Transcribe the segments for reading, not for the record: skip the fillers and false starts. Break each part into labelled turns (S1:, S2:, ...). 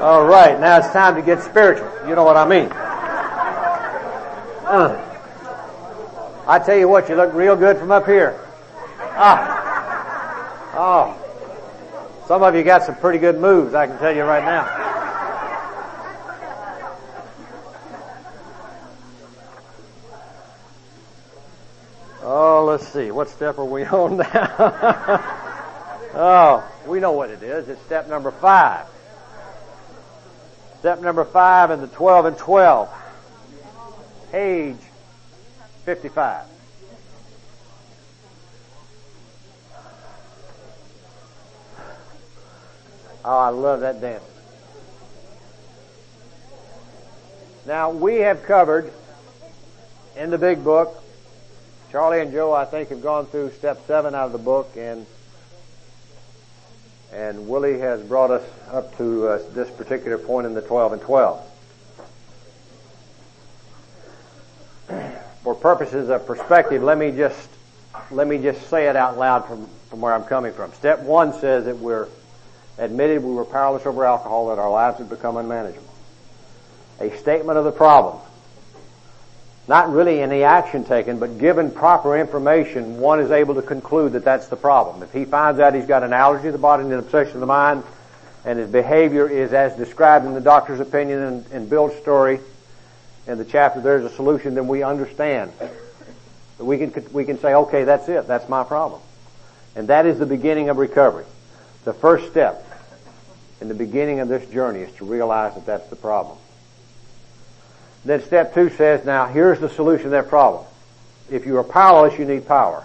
S1: All right, now it's time to get spiritual. You know what I mean. I tell you what, you look real good from up here. Oh, some of you got some pretty good moves, I can tell you right now. Oh, let's see. What step are we on now? Oh, we know what it is. It's step number 5. Step number 5 in the 12 and 12. Page 55. Oh, I love that dance. Now, we have covered in the big book, Charlie and Joe, I think, have gone through step 7 out of the book, and Willie has brought us up to this particular point in the 12 and 12. For purposes of perspective, let me just say it out loud from where I'm coming from. Step 1 says that we're admitted we were powerless over alcohol, that our lives had become unmanageable. A statement of the problem. Not really any action taken, but given proper information, one is able to conclude that that's the problem. If he finds out he's got an allergy to the body and an obsession of the mind, and his behavior is as described in the doctor's opinion and Bill's story in the chapter, there's a solution, then we understand. We can say, okay, that's it. That's my problem. And that is the beginning of recovery. The first step in the beginning of this journey is to realize that that's the problem. Then step 2 says, now here's the solution to that problem. If you are powerless, you need power.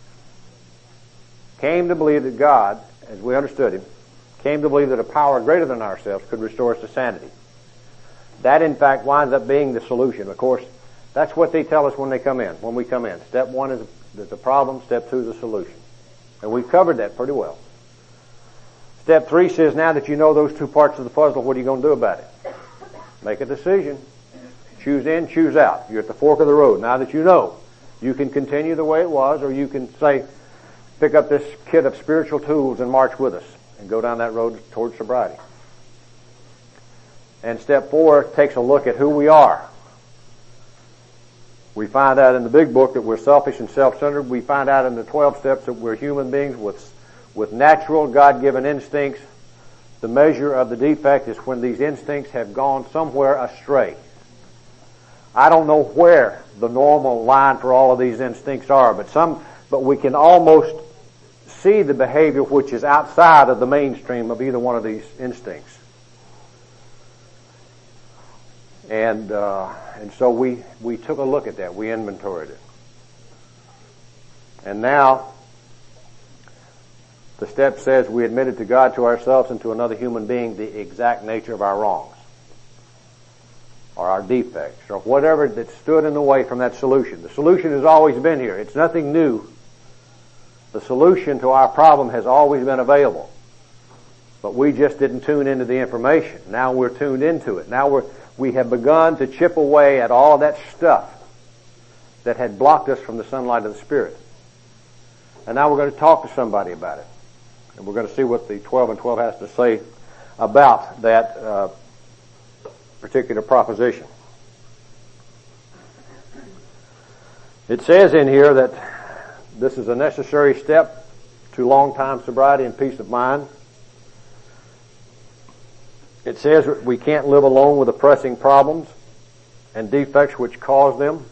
S1: Came to believe that God, as we understood Him, came to believe that a power greater than ourselves could restore us to sanity. That, in fact, winds up being the solution. Of course, that's what they tell us when we come in. Step 1 is the problem. Step 2 is the solution. And we've covered that pretty well. Step 3 says, now that you know those 2 parts of the puzzle, what are you going to do about it? Make a decision. Choose in, choose out. You're at the fork of the road. Now that you know, you can continue the way it was, or you can say, pick up this kit of spiritual tools and march with us and go down that road towards sobriety. And step 4 takes a look at who we are. We find out in the big book that we're selfish and self-centered. We find out in the 12 steps that we're human beings with natural God-given instincts. The measure of the defect is when these instincts have gone somewhere astray. I don't know where the normal line for all of these instincts are, but we can almost see the behavior which is outside of the mainstream of either one of these instincts. And so we took a look at that. We inventoried it. And now, the step says we admitted to God, to ourselves, and to another human being the exact nature of our wrongs, or our defects, or whatever that stood in the way from that solution. The solution has always been here. It's nothing new. The solution to our problem has always been available. But we just didn't tune into the information. Now we're tuned into it. Now we have begun to chip away at all of that stuff that had blocked us from the sunlight of the Spirit. And now we're going to talk to somebody about it. And we're going to see what the 12 and 12 has to say about that particular proposition. It says in here that this is a necessary step to long-time sobriety and peace of mind. It says we can't live alone with the pressing problems and defects which cause them.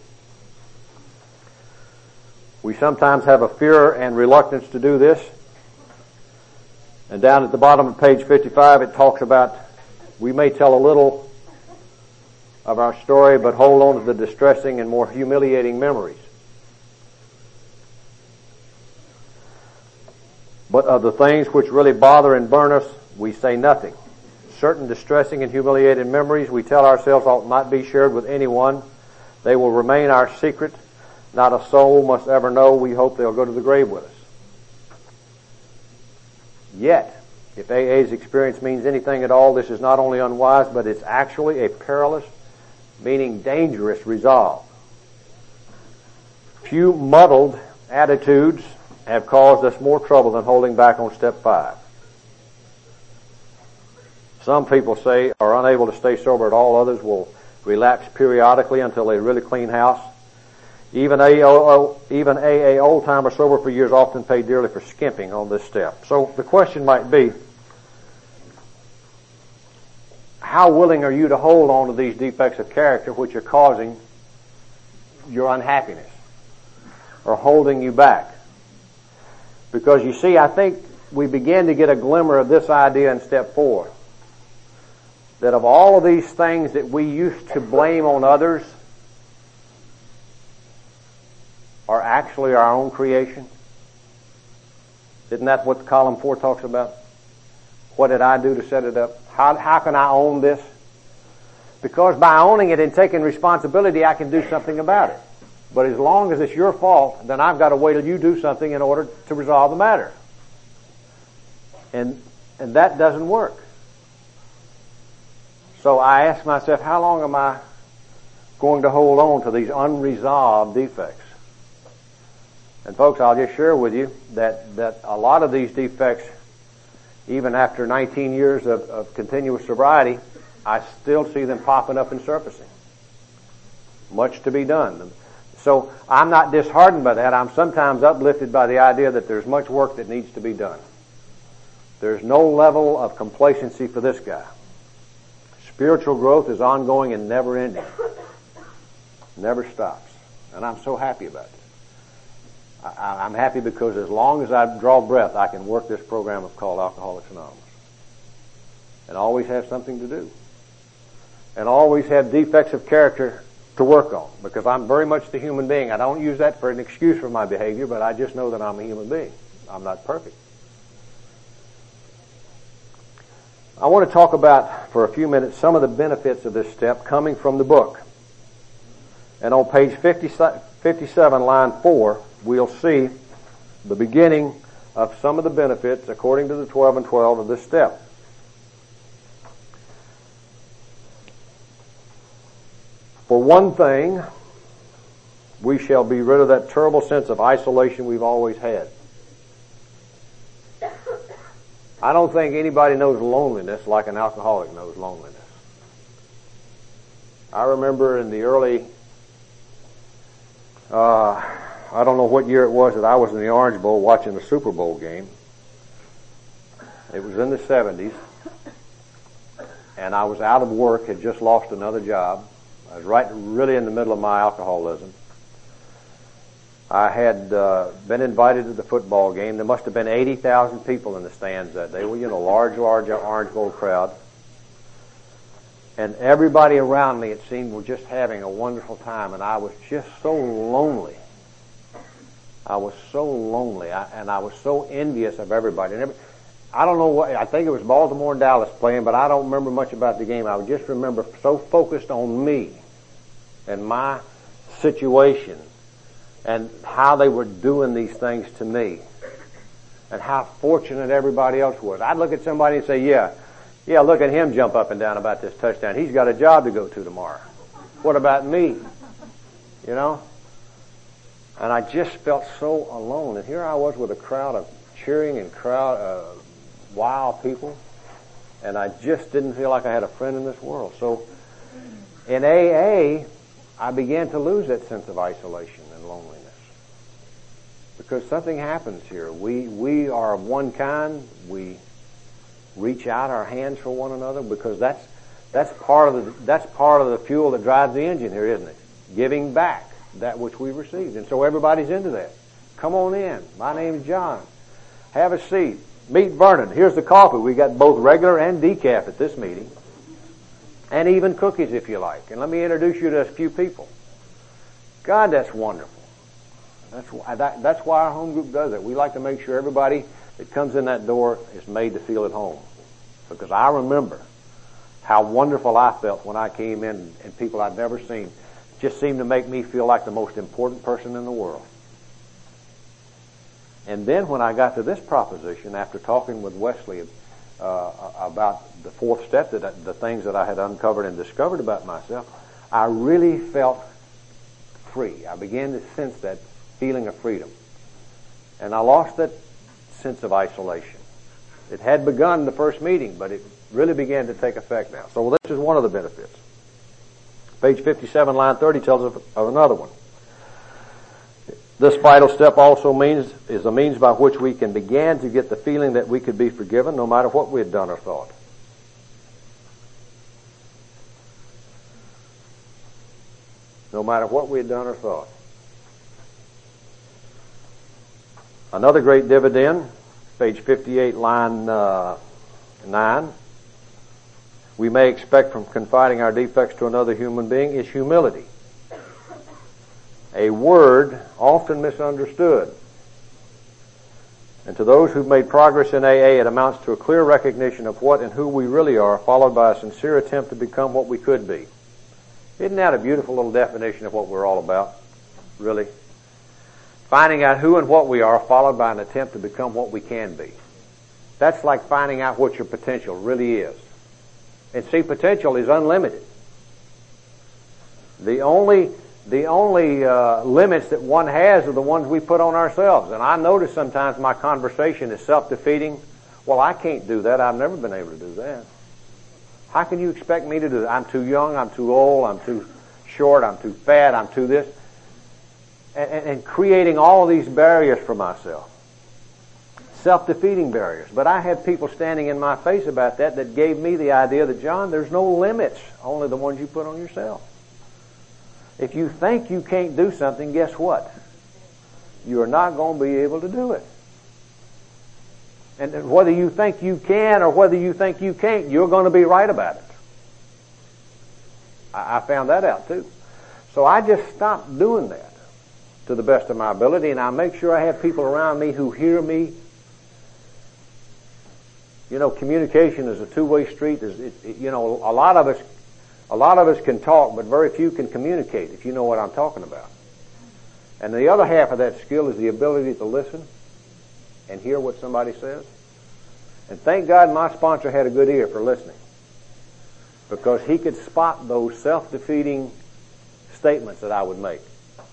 S1: We sometimes have a fear and reluctance to do this. And down at the bottom of page 55 it talks about we may tell a little of our story, but hold on to the distressing and more humiliating memories. But of the things which really bother and burn us, we say nothing. Certain distressing and humiliating memories we tell ourselves ought not be shared with anyone. They will remain our secret. Not a soul must ever know. We hope they'll go to the grave with us. Yet, if AA's experience means anything at all, this is not only unwise, but it's actually a perilous, meaning dangerous resolve. Few muddled attitudes have caused us more trouble than holding back on step 5. Some people say are unable to stay sober at all. Others will relapse periodically until they really clean house. Even AA old-timers sober for years often pay dearly for skimping on this step. So the question might be, how willing are you to hold on to these defects of character which are causing your unhappiness or holding you back? Because you see, I think we begin to get a glimmer of this idea in step 4. That of all of these things that we used to blame on others are actually our own creation. Isn't that what column 4 talks about? What did I do to set it up? How can I own this? Because by owning it and taking responsibility, I can do something about it. But as long as it's your fault, then I've got to wait till you do something in order to resolve the matter. And that doesn't work. So I ask myself, how long am I going to hold on to these unresolved defects? And folks, I'll just share with you that a lot of these defects, even after 19 years of continuous sobriety, I still see them popping up and surfacing. Much to be done. So I'm not disheartened by that. I'm sometimes uplifted by the idea that there's much work that needs to be done. There's no level of complacency for this guy. Spiritual growth is ongoing and never ending. Never stops. And I'm so happy about it. I'm happy because as long as I draw breath, I can work this program called Alcoholics Anonymous. And always have something to do. And always have defects of character to work on. Because I'm very much the human being. I don't use that for an excuse for my behavior, but I just know that I'm a human being. I'm not perfect. I want to talk about, for a few minutes, some of the benefits of this step coming from the book. And on page 57, line 4, we'll see the beginning of some of the benefits according to the 12 and 12 of this step. For one thing, we shall be rid of that terrible sense of isolation we've always had. I don't think anybody knows loneliness like an alcoholic knows loneliness. I remember in the early, I don't know what year it was that I was in the Orange Bowl watching the Super Bowl game. It was in the 70s. And I was out of work, had just lost another job. I was really in the middle of my alcoholism. I had been invited to the football game. There must have been 80,000 people in the stands that day. Well, large Orange Bowl crowd. And everybody around me, it seemed, were just having a wonderful time. And I was just so lonely. I was so lonely. And I was so envious of everybody. And I don't know what, I think it was Baltimore and Dallas playing, but I don't remember much about the game. I just remember so focused on me and my situation and how they were doing these things to me and how fortunate everybody else was. I'd look at somebody and say, yeah, look at him jump up and down about this touchdown. He's got a job to go to tomorrow. What about me? And I just felt so alone. And here I was with a crowd of cheering and wild people. And I just didn't feel like I had a friend in this world. So in AA, I began to lose that sense of isolation and loneliness. Because something happens here. We are of one kind. We reach out our hands for one another because that's part of the fuel that drives the engine here, isn't it? Giving back that which we received. And so everybody's into that. Come on in. My name's John. Have a seat. Meet Vernon. Here's the coffee. We got both regular and decaf at this meeting. And even cookies if you like. And let me introduce you to a few people. God, that's wonderful. That's why our home group does it. We like to make sure everybody that comes in that door is made to feel at home. Because I remember how wonderful I felt when I came in and people I'd never seen just seemed to make me feel like the most important person in the world. And then when I got to this proposition, after talking with Wesley about the fourth step, the things that I had uncovered and discovered about myself, I really felt free. I began to sense that feeling of freedom. And I lost that sense of isolation. It had begun the first meeting, but really began to take effect now. So this is one of the benefits. Page 57, line 30 tells us of another one. This vital step also is a means by which we can begin to get the feeling that we could be forgiven no matter what we had done or thought. No matter what we had done or thought. Another great dividend, page 58, line 9, we may expect from confiding our defects to another human being is humility. A word often misunderstood. And to those who've made progress in AA, it amounts to a clear recognition of what and who we really are, followed by a sincere attempt to become what we could be. Isn't that a beautiful little definition of what we're all about? Really? Finding out who and what we are, followed by an attempt to become what we can be. That's like finding out what your potential really is. And see, potential is unlimited. The only limits that one has are the ones we put on ourselves. And I notice sometimes my conversation is self-defeating. Well, I can't do that. I've never been able to do that. How can you expect me to do that? I'm too young, I'm too old, I'm too short, I'm too fat, I'm too this. And creating all of these barriers for myself. Self-defeating barriers. But I had people standing in my face about that gave me the idea that, John, there's no limits, only the ones you put on yourself. If you think you can't do something, guess what? You're not going to be able to do it. And whether you think you can or whether you think you can't, you're going to be right about it. I found that out too. So I just stopped doing that to the best of my ability, and I make sure I have people around me who hear me. You know, communication is a two-way street. You know, a lot of us can talk, but very few can communicate, if you know what I'm talking about. And the other half of that skill is the ability to listen and hear what somebody says. And thank God my sponsor had a good ear for listening, because he could spot those self-defeating statements that I would make.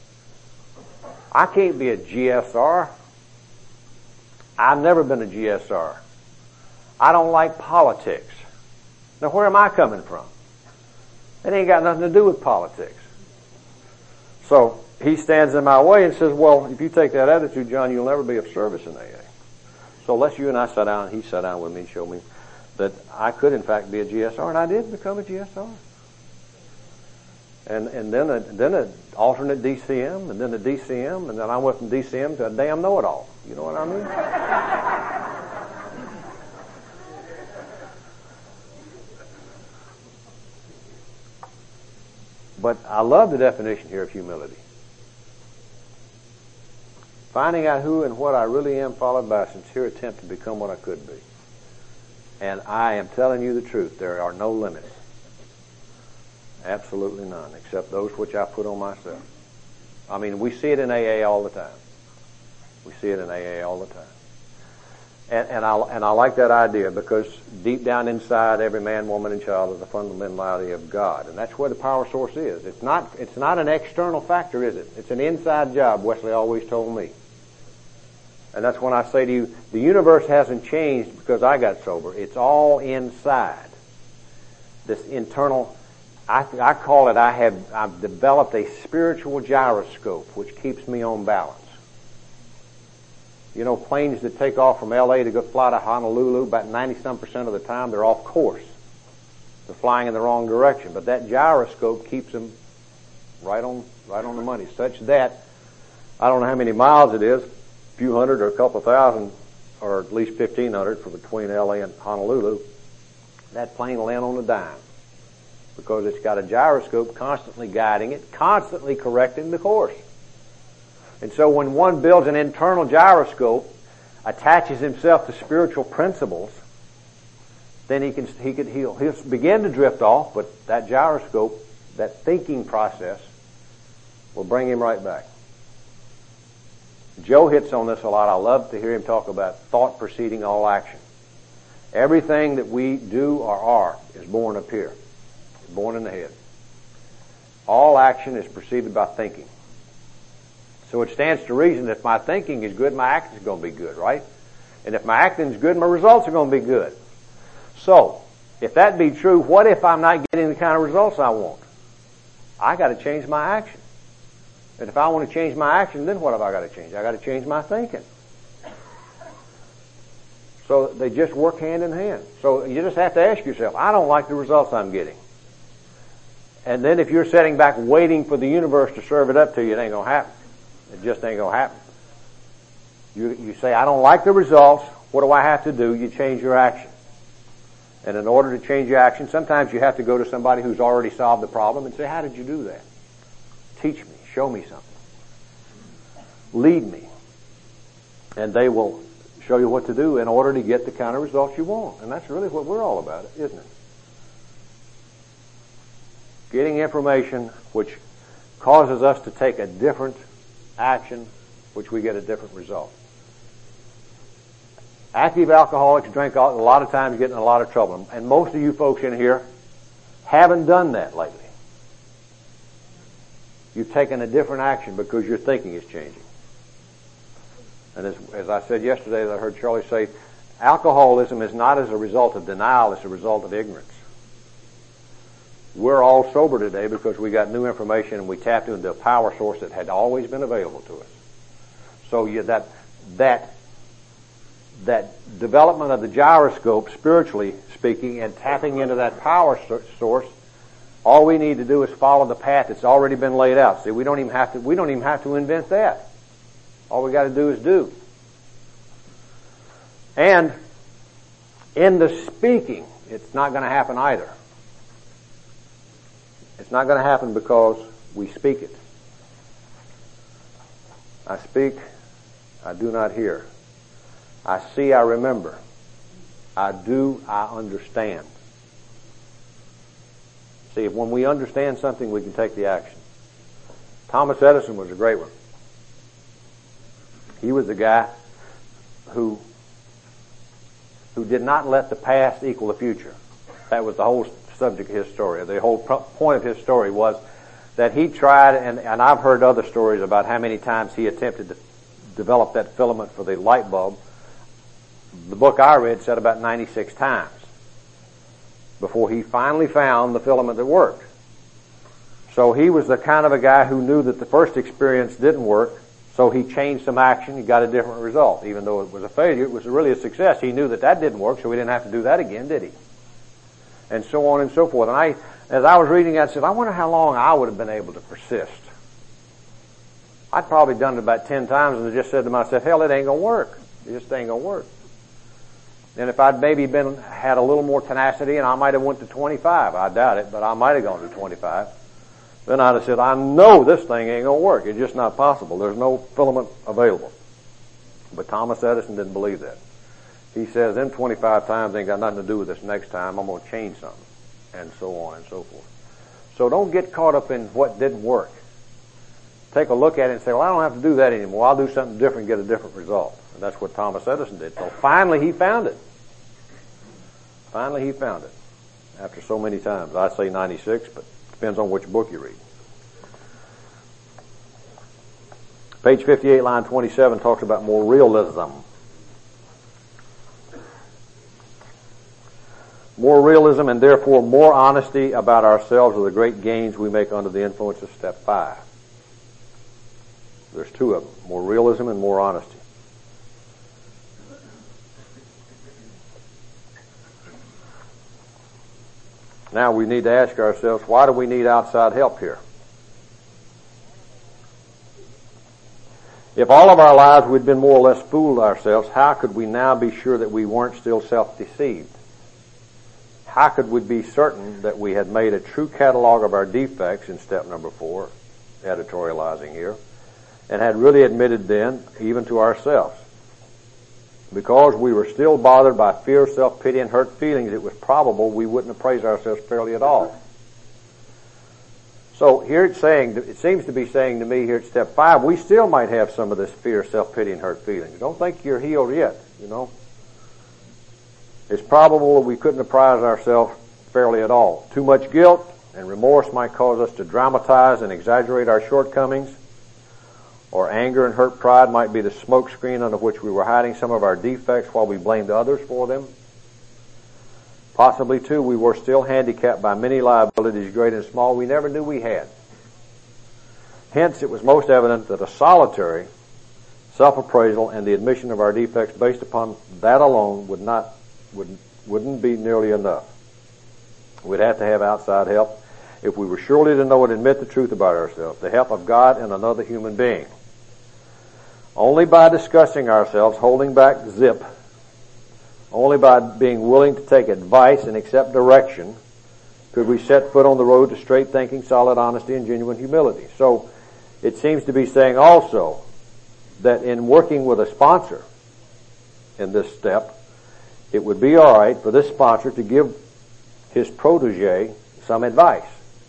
S1: I can't be a GSR. I've never been a GSR. I don't like politics. Now, where am I coming from? It ain't got nothing to do with politics. So he stands in my way and says, well, if you take that attitude, John, you'll never be of service in AA. So let's you and I sat down, and he sat down with me and showed me that I could in fact be a GSR, and I did become a GSR. And then an alternate DCM, and then a DCM, and then I went from DCM to a damn know-it-all. You know what I mean? But I love the definition here of humility. Finding out who and what I really am, followed by a sincere attempt to become what I could be. And I am telling you the truth. There are no limits. Absolutely none, except those which I put on myself. I mean, we see it in AA all the time. We see it in AA all the time. And I like that idea, because deep down inside every man, woman, and child is the fundamentality of God. And that's where the power source is. It's not an external factor, is it? It's an inside job, Wesley always told me. And that's when I say to you, the universe hasn't changed because I got sober. It's all inside. This internal, I call it, I've developed a spiritual gyroscope which keeps me on balance. You know, planes that take off from L.A. to go fly to Honolulu, about 90-some% of the time they're off course. They're flying in the wrong direction. But that gyroscope keeps them right on the money, such that, I don't know how many miles it is, a few hundred or a couple thousand, or at least 1,500 for between L.A. and Honolulu, that plane will land on a dime, because it's got a gyroscope constantly guiding it, constantly correcting the course. And so when one builds an internal gyroscope, attaches himself to spiritual principles, then he'll begin to drift off, but that gyroscope, that thinking process, will bring him right back. Joe hits on this a lot. I love to hear him talk about thought preceding all action. Everything that we do or are is born up here. It's born in the head. All action is preceded by thinking. So it stands to reason that if my thinking is good, my acting is going to be good, right? And if my acting is good, my results are going to be good. So, If that be true, what if I'm not getting the kind of results I want? I got to change my action. And if I want to change my action, then what have I got to change? I got to change my thinking. So they just work hand in hand. So you just have to ask yourself, I don't like the results I'm getting. And then if you're sitting back waiting for the universe to serve it up to you, it ain't going to happen. It just ain't going to happen. You say, I don't like the results. What do I have to do? You change your action. And in order to change your action, sometimes you have to go to somebody who's already solved the problem and say, how did you do that? Teach me. Show me something. Lead me. And they will show you what to do in order to get the kind of results you want. And that's really what we're all about, isn't it? Getting information which causes us to take a different action, which we get a different result. Active alcoholics drink a lot of times, get in a lot of trouble. And most of you folks in here haven't done that lately. You've taken a different action because your thinking is changing. And as I said yesterday, I heard Charlie say, alcoholism is not as a result of denial, it's a result of ignorance. We're all sober today because we got new information and we tapped into a power source that had always been available to us. So that development of the gyroscope, spiritually speaking, and tapping into that power source, all we need to do is follow the path that's already been laid out. See, we don't even have to invent that. All we got to do is do. And in the speaking, it's not going to happen either. It's not going to happen because we speak it. I speak, I do not hear. I see, I remember. I do, I understand. See, when we understand something, we can take the action. Thomas Edison was a great one. He was the guy who did not let the past equal the future. That was the whole subject of his story. The whole point of his story was that he tried, and I've heard other stories about how many times he attempted to develop that filament for the light bulb. The book I read said about 96 times before he finally found the filament that worked. So he was the kind of a guy who knew that the first experience didn't work, so he changed some action, he got a different result. Even though it was a failure, it was really a success. He knew that didn't work, so he didn't have to do that again, did he? And so on and so forth. And as I was reading that, I said, I wonder how long I would have been able to persist. I'd probably done it about 10 times and just said to myself, hell, it ain't gonna work. It just ain't gonna work. And if I'd maybe had a little more tenacity and I might have went to 25, I doubt it, but I might have gone to 25, then I'd have said, I know this thing ain't gonna work. It's just not possible. There's no filament available. But Thomas Edison didn't believe that. He says, them 25 times ain't got nothing to do with this next time. I'm gonna change something. And so on and so forth. So don't get caught up in what didn't work. Take a look at it and say, well, I don't have to do that anymore. I'll do something different and get a different result. And that's what Thomas Edison did. So finally he found it. Finally he found it. After so many times. I say 96, but it depends on which book you read. Page 58, line 27 talks about more realism. More realism and therefore more honesty about ourselves are the great gains we make under the influence of step 5. There's two of them, more realism and more honesty. Now we need to ask ourselves, why do we need outside help here? If all of our lives we'd been more or less fooled ourselves, how could we now be sure that we weren't still self-deceived? How could we be certain that we had made a true catalog of our defects in step number 4, editorializing here, and had really admitted then, even to ourselves? Because we were still bothered by fear, self-pity, and hurt feelings, it was probable we wouldn't appraise ourselves fairly at all. So here it seems to be saying to me here at step 5, we still might have some of this fear, self-pity, and hurt feelings. Don't think you're healed yet, you know. It's probable that we couldn't apprise ourselves fairly at all. Too much guilt and remorse might cause us to dramatize and exaggerate our shortcomings, or anger and hurt pride might be the smoke screen under which we were hiding some of our defects while we blamed others for them. Possibly, too, we were still handicapped by many liabilities, great and small, we never knew we had. Hence, it was most evident that a solitary self-appraisal and the admission of our defects based upon that alone wouldn't be nearly enough. We'd have to have outside help if we were surely to know and admit the truth about ourselves, the help of God and another human being. Only by discussing ourselves, holding back zip, only by being willing to take advice and accept direction, could we set foot on the road to straight thinking, solid honesty, and genuine humility. So, it seems to be saying also that in working with a sponsor in this step, it would be all right for this sponsor to give his protege some advice.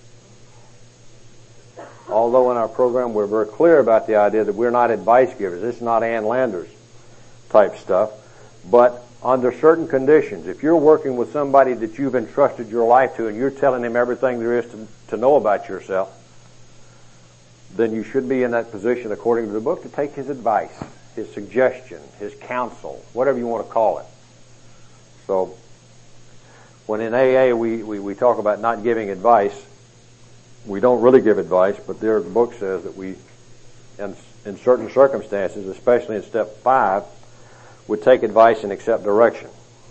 S1: Although in our program we're very clear about the idea that we're not advice givers. This is not Ann Landers type stuff. But under certain conditions, if you're working with somebody that you've entrusted your life to and you're telling him everything there is to know about yourself, then you should be in that position, according to the book, to take his advice, his suggestion, his counsel, whatever you want to call it. So, when in AA we talk about not giving advice, we don't really give advice, but there the book says that we, in certain circumstances, especially in step 5, would take advice and accept direction.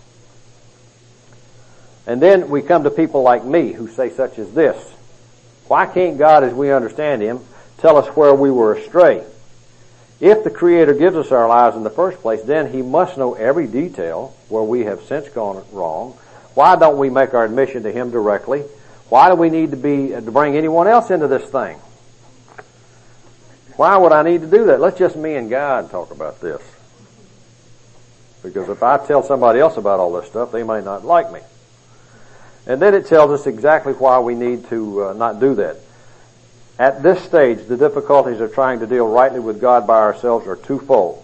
S1: And then we come to people like me who say such as this: why can't God, as we understand Him, tell us where we were astray? If the Creator gives us our lives in the first place, then He must know every detail where we have since gone wrong. Why don't we make our admission to Him directly? Why do we need to bring anyone else into this thing? Why would I need to do that? Let's just me and God talk about this. Because if I tell somebody else about all this stuff, they might not like me. And then it tells us exactly why we need to not do that. At this stage, the difficulties of trying to deal rightly with God by ourselves are twofold.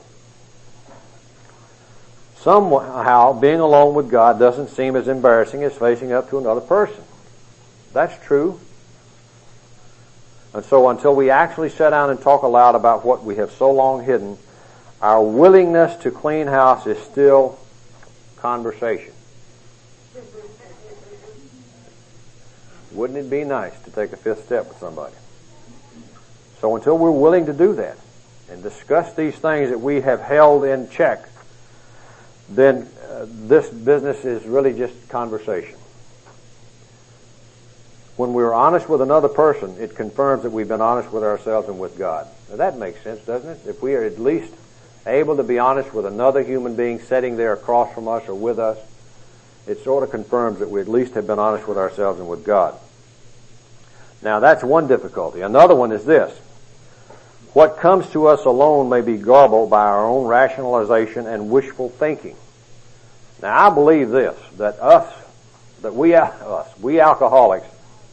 S1: Somehow, being alone with God doesn't seem as embarrassing as facing up to another person. That's true. And so until we actually sit down and talk aloud about what we have so long hidden, our willingness to clean house is still conversation. Wouldn't it be nice to take a fifth step with somebody? So until we're willing to do that and discuss these things that we have held in check, then this business is really just conversation. When we're honest with another person, it confirms that we've been honest with ourselves and with God. Now that makes sense, doesn't it? If we are at least able to be honest with another human being sitting there across from us or with us, it sort of confirms that we at least have been honest with ourselves and with God. Now that's one difficulty. Another one is this: what comes to us alone may be garbled by our own rationalization and wishful thinking. Now I believe this, that we alcoholics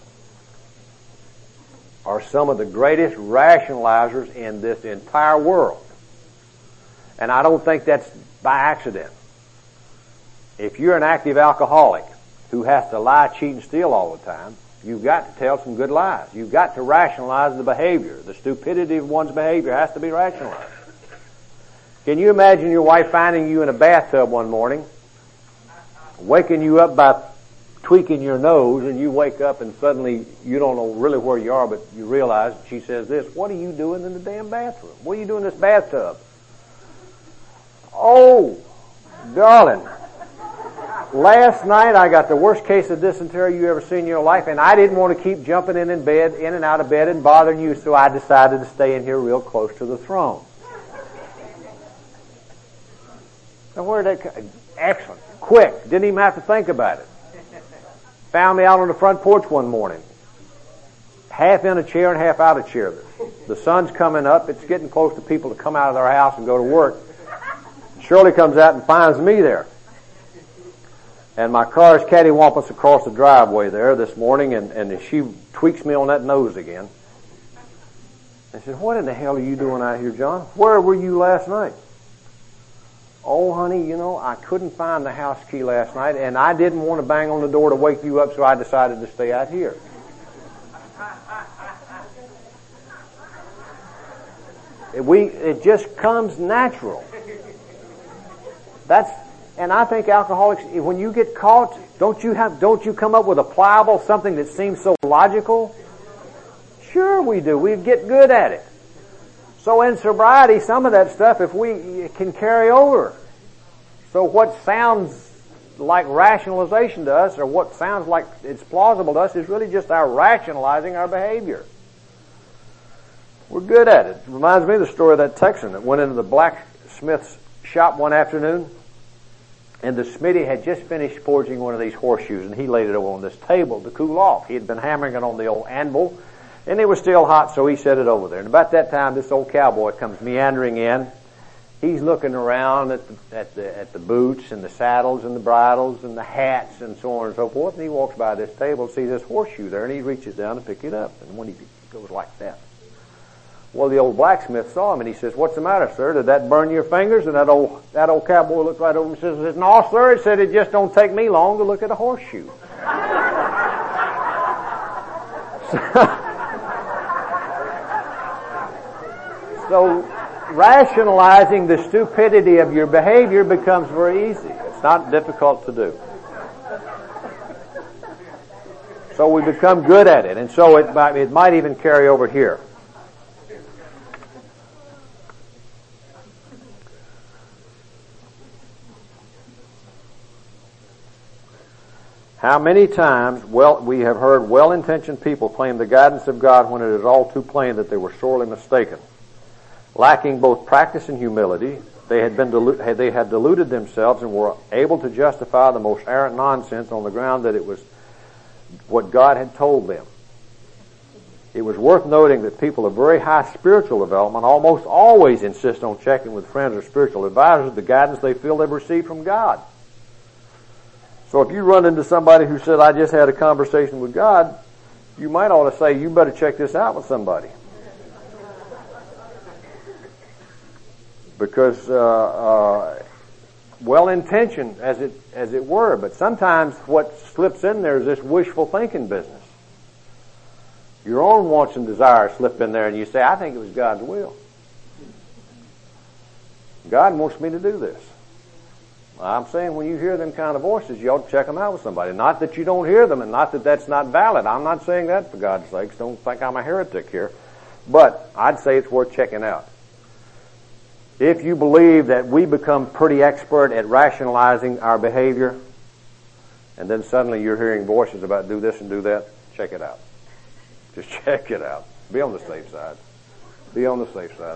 S1: are some of the greatest rationalizers in this entire world. And I don't think that's by accident. If you're an active alcoholic who has to lie, cheat, and steal all the time, you've got to tell some good lies. You've got to rationalize the behavior. The stupidity of one's behavior has to be rationalized. Can you imagine your wife finding you in a bathtub one morning, waking you up by tweaking your nose, and you wake up and suddenly you don't know really where you are, but you realize she says this: what are you doing in the damn bathroom? What are you doing in this bathtub? Oh, darling, last night I got the worst case of dysentery you ever seen in your life, and I didn't want to keep jumping in and out of bed and bothering you, so I decided to stay in here real close to the throne. Now where did that come? Excellent. Quick. Didn't even have to think about it. Found me out on the front porch one morning. Half in a chair and half out of chair. The sun's coming up. It's getting close to people to come out of their house and go to work. Shirley comes out and finds me there. And my car is cattywampus across the driveway there this morning, and she tweaks me on that nose again. I said, what in the hell are you doing out here, John? Where were you last night? Oh, honey, I couldn't find the house key last night, and I didn't want to bang on the door to wake you up, so I decided to stay out here. It just comes natural. And I think alcoholics, when you get caught, don't you come up with a pliable, something that seems so logical? Sure we do. We get good at it. So in sobriety, some of that stuff, if we can carry over. So what sounds like rationalization to us, or what sounds like it's plausible to us, is really just our rationalizing our behavior. We're good at it. It reminds me of the story of that Texan that went into the blacksmith's shop one afternoon, and the smithy had just finished forging one of these horseshoes, and he laid it over on this table to cool off. He had been hammering it on the old anvil, and it was still hot, so he set it over there. And about that time, this old cowboy comes meandering in. He's looking around at the boots and the saddles and the bridles and the hats and so on and so forth, and he walks by this table, sees this horseshoe there, and he reaches down and picks it up. And when he goes like that, well, the old blacksmith saw him, and he says, "What's the matter, sir? Did that burn your fingers?" And that old cowboy looked right over and says, "No, sir." It said, "It just don't take me long to look at a horseshoe." So rationalizing the stupidity of your behavior becomes very easy. It's not difficult to do. So we become good at it, and so it might even carry over here. How many times we have heard well-intentioned people claim the guidance of God when it is all too plain that they were sorely mistaken. Lacking both practice and humility, they had deluded themselves and were able to justify the most arrant nonsense on the ground that it was what God had told them. It was worth noting that people of very high spiritual development almost always insist on checking with friends or spiritual advisors the guidance they feel they've received from God. So if you run into somebody who said, "I just had a conversation with God," you might ought to say, "You better check this out with somebody." Because well-intentioned as it were, but sometimes what slips in there is this wishful thinking business. Your own wants and desires slip in there, and you say, "I think it was God's will. God wants me to do this." I'm saying when you hear them kind of voices, you ought to check them out with somebody. Not that you don't hear them, and not that that's not valid. I'm not saying that, for God's sakes. Don't think I'm a heretic here. But I'd say it's worth checking out. If you believe that we become pretty expert at rationalizing our behavior, and then suddenly you're hearing voices about do this and do that, check it out. Just check it out. Be on the safe side. Be on the safe side.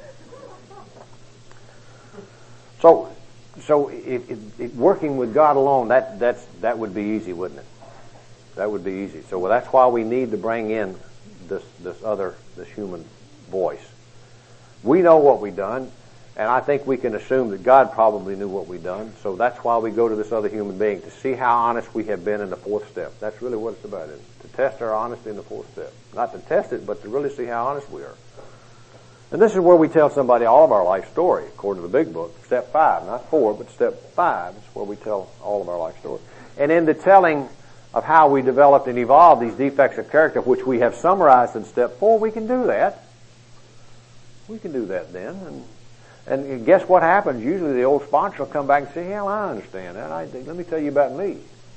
S1: So working with God alone, that would be easy, wouldn't it? That would be easy. So that's why we need to bring in this human voice. We know what we've done, and I think we can assume that God probably knew what we've done. So that's why we go to this other human being, to see how honest we have been in the fourth step. That's really what it's about, isn't it? To test our honesty in the fourth step. Not to test it, but to really see how honest we are. And this is where we tell somebody all of our life story, according to the big book. Step 5, not 4, but step 5 is where we tell all of our life story. And in the telling of how we developed and evolved these defects of character, which we have summarized in step 4, we can do that. We can do that then. And guess what happens? Usually the old sponsor will come back and say, "Hell, I understand that. Let me tell you about me."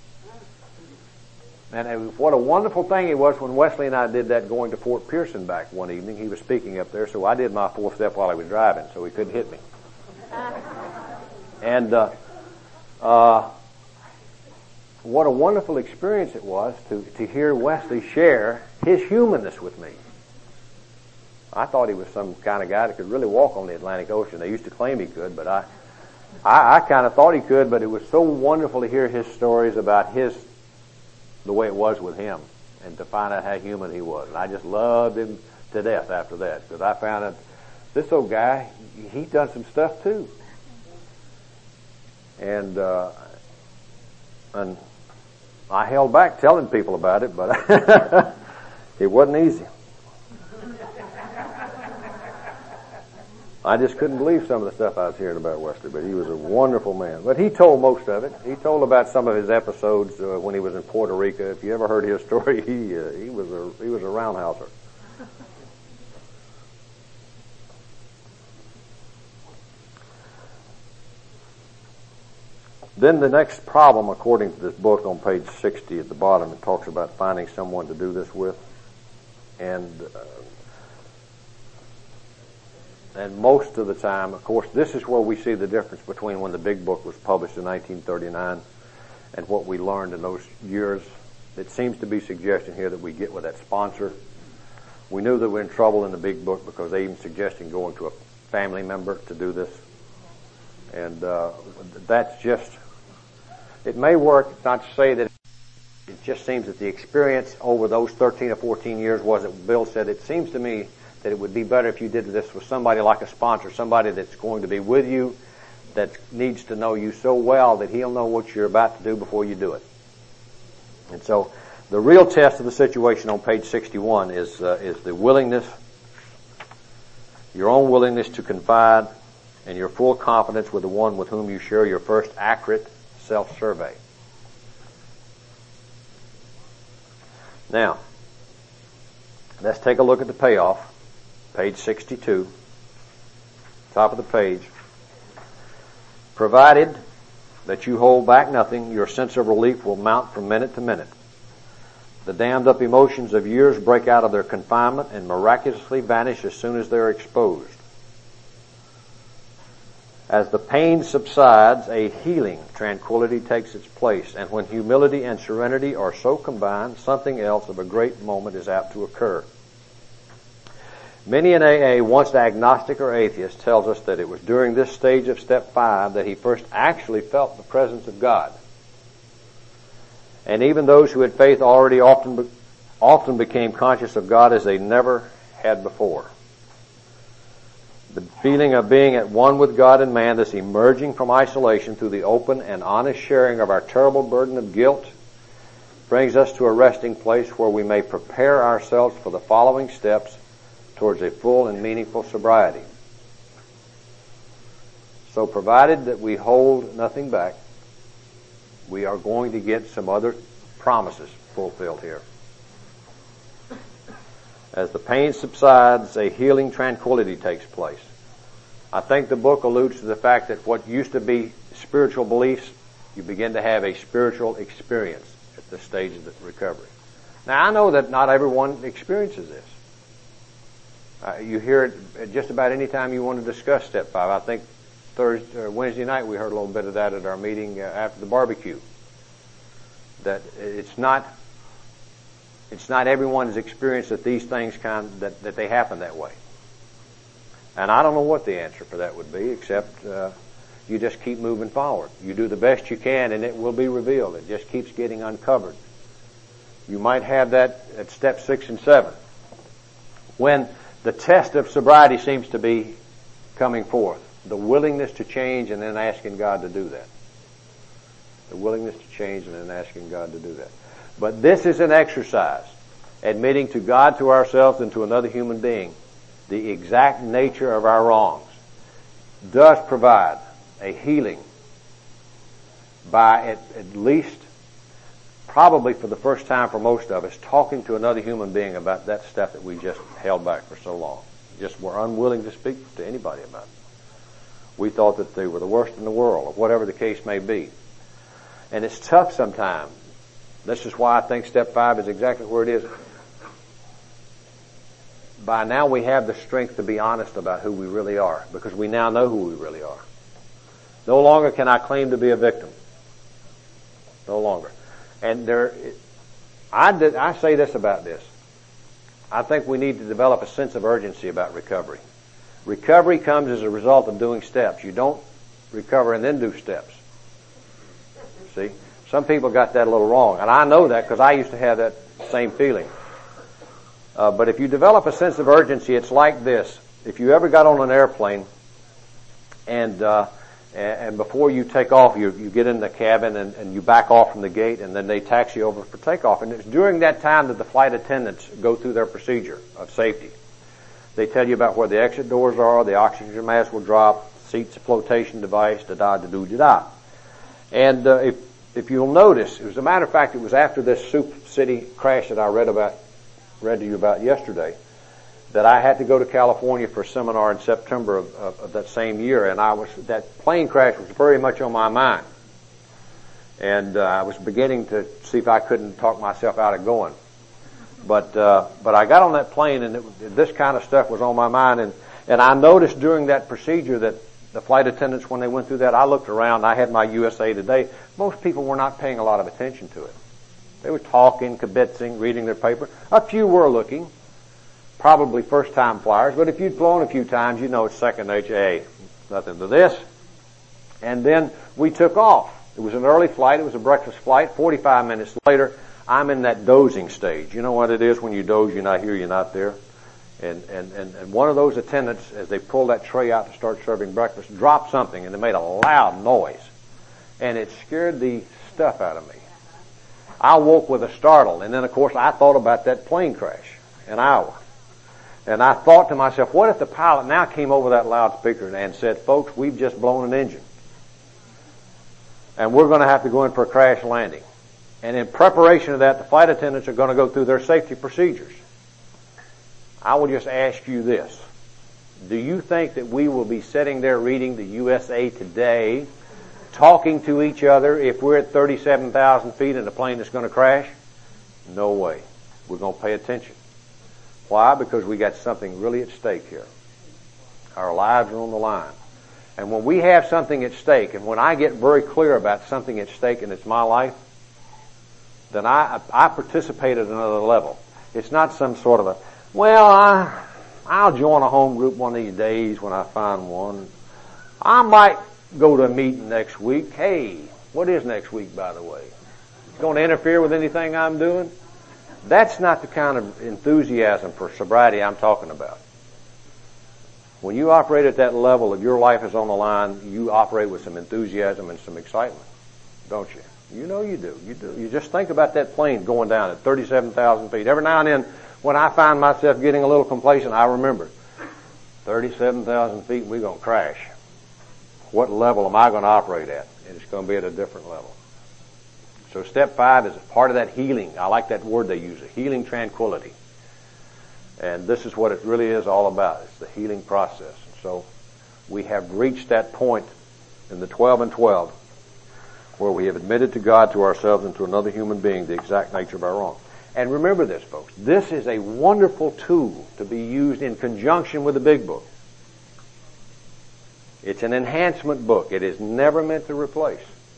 S1: And what a wonderful thing it was when Wesley and I did that going to Fort Pearson back one evening. He was speaking up there, so I did my fourth step while he was driving, so he couldn't hit me. And what a wonderful experience it was to hear Wesley share his humanness with me. I thought he was some kind of guy that could really walk on the Atlantic Ocean. They used to claim he could, but I kind of thought he could, but it was so wonderful to hear his stories about the way it was with him, and to find out how human he was. And I just loved him to death after that, because I found out this old guy, he's done some stuff too. And I held back telling people about it, but it wasn't easy. I just couldn't believe some of the stuff I was hearing about Wesley, but he was a wonderful man. But he told most of it. He told about some of his episodes when he was in Puerto Rico. If you ever heard his story, he was a roundhouser. Then the next problem, according to this book on page 60 at the bottom, it talks about finding someone to do this with. And most of the time, of course, this is where we see the difference between when the big book was published in 1939 and what we learned in those years. It seems to be suggestion here that we get with that sponsor. We knew that we were in trouble in the big book because they even suggested going to a family member to do this. And that's just, it may work, not to say that it just seems that the experience over those 13 or 14 years was that Bill said, it seems to me that it would be better if you did this with somebody like a sponsor, somebody that's going to be with you, that needs to know you so well that he'll know what you're about to do before you do it. And so the real test of the situation on page 61 is the willingness, your own willingness to confide, and your full confidence with the one with whom you share your first accurate self-survey. Now, let's take a look at the payoff. Page 62, top of the page. Provided that you hold back nothing, your sense of relief will mount from minute to minute. The dammed up emotions of years break out of their confinement and miraculously vanish as soon as they're exposed. As the pain subsides, a healing tranquility takes its place, and when humility and serenity are so combined, something else of a great moment is apt to occur. Many in AA, once agnostic or atheist, tells us that it was during this stage of step 5 that he first actually felt the presence of God. And even those who had faith already often became conscious of God as they never had before. The feeling of being at one with God and man, this emerging from isolation through the open and honest sharing of our terrible burden of guilt, brings us to a resting place where we may prepare ourselves for the following steps towards a full and meaningful sobriety. So provided that we hold nothing back, we are going to get some other promises fulfilled here. As the pain subsides, a healing tranquility takes place. I think the book alludes to the fact that what used to be spiritual beliefs, you begin to have a spiritual experience at this stage of the recovery. Now, I know that not everyone experiences this. You hear it just about any time you want to discuss Step 5. I think Wednesday night we heard a little bit of that at our meeting after the barbecue. That it's not everyone's experience that these things that they happen that way. And I don't know what the answer for that would be, except you just keep moving forward. You do the best you can, and it will be revealed. It just keeps getting uncovered. You might have that at Step 6 and 7, when the test of sobriety seems to be coming forth. The willingness to change and then asking God to do that. The willingness to change and then asking God to do that. But this is an exercise, admitting to God, to ourselves, and to another human being the exact nature of our wrongs, does provide a healing by at least, probably for the first time for most of us, talking to another human being about that stuff that we just held back for so long. Just were unwilling to speak to anybody about it. We thought that they were the worst in the world, or whatever the case may be. And it's tough sometimes. This is why I think Step 5 is exactly where it is. By now we have the strength to be honest about who we really are, because we now know who we really are. No longer can I claim to be a victim. No longer. And I say this about this. I think we need to develop a sense of urgency about recovery. Recovery comes as a result of doing steps. You don't recover and then do steps. See? Some people got that a little wrong. And I know that because I used to have that same feeling. But if you develop a sense of urgency, it's like this. If you ever got on an airplane and before you take off, you get in the cabin and you back off from the gate, and then they taxi over for takeoff. And it's during that time that the flight attendants go through their procedure of safety. They tell you about where the exit doors are, the oxygen mask will drop, seats flotation device, da-da-da-do-da-da. And if you'll notice, as a matter of fact, it was after this Sioux City crash that I read to you about yesterday, that I had to go to California for a seminar in September of that same year, and that plane crash was very much on my mind. And I was beginning to see if I couldn't talk myself out of going. But I got on that plane, and this kind of stuff was on my mind. And I noticed during that procedure that the flight attendants, when they went through that, I looked around. I had my USA Today. Most people were not paying a lot of attention to it. They were talking, kibitzing, reading their paper. A few were looking, probably first-time flyers. But if you'd flown a few times, you know it's second nature. Hey, nothing to this. And then we took off. It was an early flight. It was a breakfast flight. 45 minutes later, I'm in that dozing stage. You know what it is when you doze, you're not here, you're not there. And one of those attendants, as they pulled that tray out to start serving breakfast, dropped something, and it made a loud noise. And it scared the stuff out of me. I woke with a startle, and then of course I thought about that plane crash, an hour. And I thought to myself, what if the pilot now came over that loudspeaker and said, folks, we've just blown an engine. And we're going to have to go in for a crash landing. And in preparation of that, the flight attendants are going to go through their safety procedures. I will just ask you this. Do you think that we will be sitting there reading the USA Today, talking to each other if we're at 37,000 feet and the plane is going to crash? No way. We're going to pay attention. Why? Because we got something really at stake here. Our lives are on the line. And when we have something at stake, and when I get very clear about something at stake and it's my life, then I participate at another level. It's not some sort of I'll join a home group one of these days when I find one. I might go to a meeting next week. Hey, what is next week, by the way? Going to interfere with anything I'm doing? That's not the kind of enthusiasm for sobriety I'm talking about. When you operate at that level of your life is on the line, you operate with some enthusiasm and some excitement, don't you? You know you do. You do. You just think about that plane going down at 37,000 feet. Every now and then, when I find myself getting a little complacent, I remember 37,000 feet, we're going to crash. What level am I going to operate at? And it's going to be at a different level. So step 5 is a part of that healing. I like that word they use, a healing tranquility. And this is what it really is all about. It's the healing process. And so we have reached that point in the 12 and 12 where we have admitted to God, to ourselves, and to another human being the exact nature of our wrong. And remember this, folks. This is a wonderful tool to be used in conjunction with the big book. It's an enhancement book. It is never meant to replace.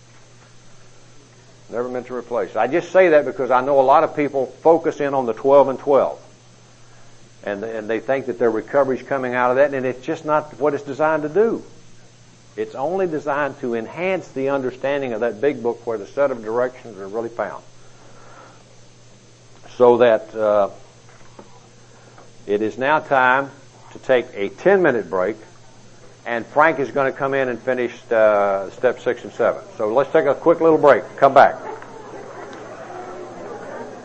S1: Never meant to replace. I just say that because I know a lot of people focus in on the 12 and 12. And they think that their recovery is coming out of that, and it's just not what it's designed to do. It's only designed to enhance the understanding of that big book where the set of directions are really found. So that it is now time to take a 10-minute break, and Frank is going to come in and finish step 6 and 7. So let's take a quick little break. Come back.